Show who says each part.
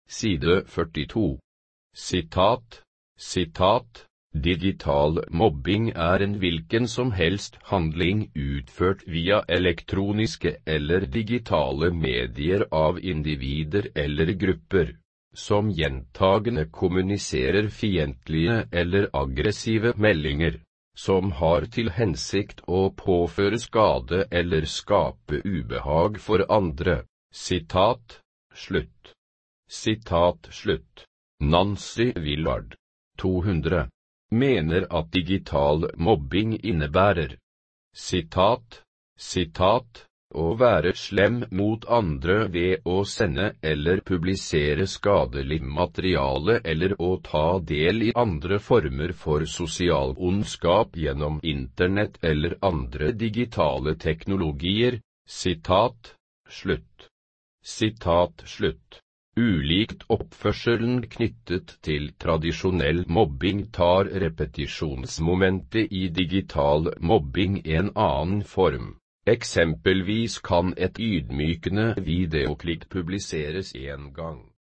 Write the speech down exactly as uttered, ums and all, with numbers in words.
Speaker 1: side førtito. Sitat, sitat, digital mobbing er en hvilken som helst handling utført via elektroniske eller digitale medier av individer eller grupper, som gjentagende kommuniserer fiendtlige eller aggressive meldinger, som har til hensikt å påføre skade eller skape ubehag for andre. Sitat, slutt. Sitat, slutt. Nancy Willard, to hundre, mener at digital mobbing innebærer, sitat, sitat, å være slem mot andre ved å sende eller publisere skadelig materiale eller å ta del i andre former for sosial ondskap gjennom internett eller andre digitale teknologier. Sitat, slutt. Sitat, slutt. Ulikt oppførselen knyttet til tradisjonell mobbing tar repetisjonsmomentet i digital mobbing en annen form. Eksempelvis kan et ydmykende videoklipp publiseres en gang.